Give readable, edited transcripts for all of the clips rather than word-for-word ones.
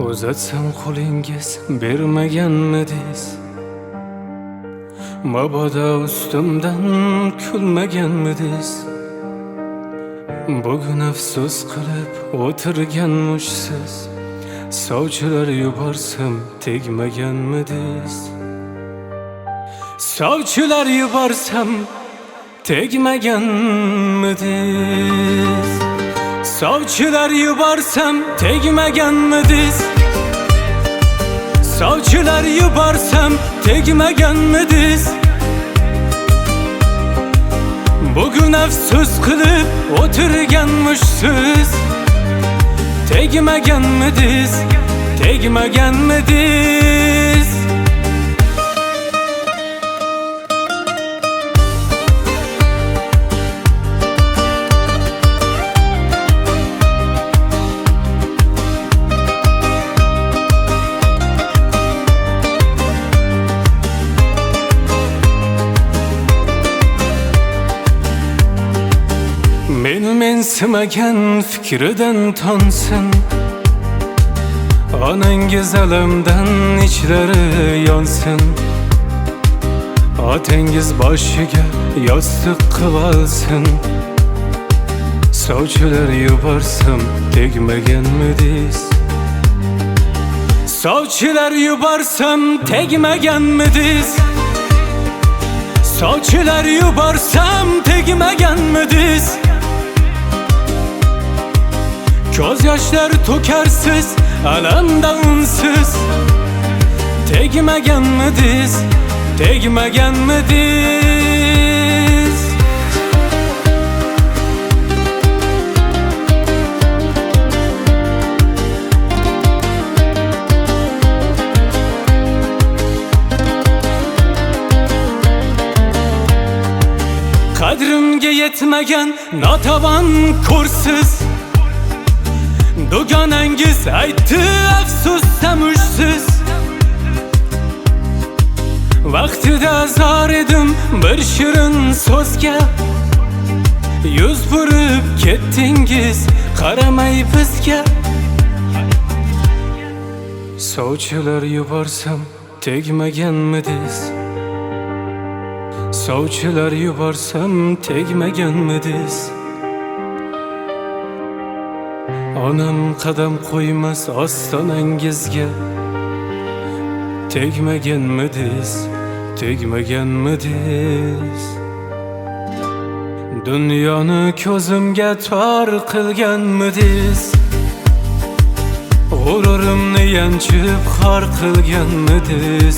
uzatsam qo'lingiz bermaganmidingiz? Mabodo ustimdan kulmaganmidingiz? Bugun afsus qilib o'tirganmishsiz. Sovchilar yuborsam tegmaganmidingiz? Sovchilar yuborsam tegmaganmidingiz? Sovchilar yuborsam tegmaganmidingiz? Sovchilar yuborsam tegmaganmidingiz? Bugun afsus qilib o'tirganmishsiz. Tegmaganmidingiz? Tegmaganmidingiz? Meni mensimagan fikridan tonsin. Onangiz alamdan ichlari yonsin. Otangiz boshiga yostiq qilib olsin. Sovchilar yuborsam tegmaganmidingiz? Sovchilar yuborsam tegmaganmidingiz? Sovchilar yuborsam tegmaganmidingiz? Ko'z yoshlar to'karsiz, alamda unsiz. Tegmaganmidingiz? Tegmaganmidingiz? Qadrimga yetmagan notavon ko'rsiz. Dugonangiz aytdi afsusda mushsiz. Vaqtida zor edim bir shirin so'zga. Yuz burib ketdingiz qaramay bizga. Sovchilar yuborsam tegmaganmidingiz? Sovchilar yuborsam tegmaganmidingiz? Onam qadam qo'ymas ostonangizga. Tegmaganmidingiz? Tegmaganmidingiz? Dunyoni ko'zimga tor qilganmidingiz? G'ururimni yanchib xor qilganmidingiz?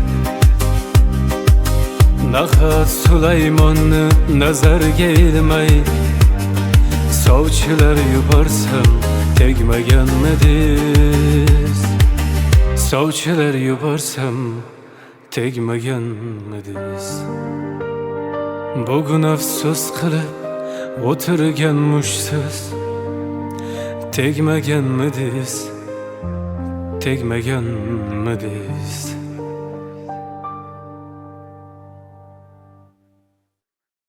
Nahot Sulaymonni nazarga ilmay sovchilar yuborsam tegmaganmidingiz? Sovchilar yuborsam tegmaganmidingiz? Bugun afsus qilib o'tirganmishsiz. Tegmaganmidingiz? Tegmaganmidingiz?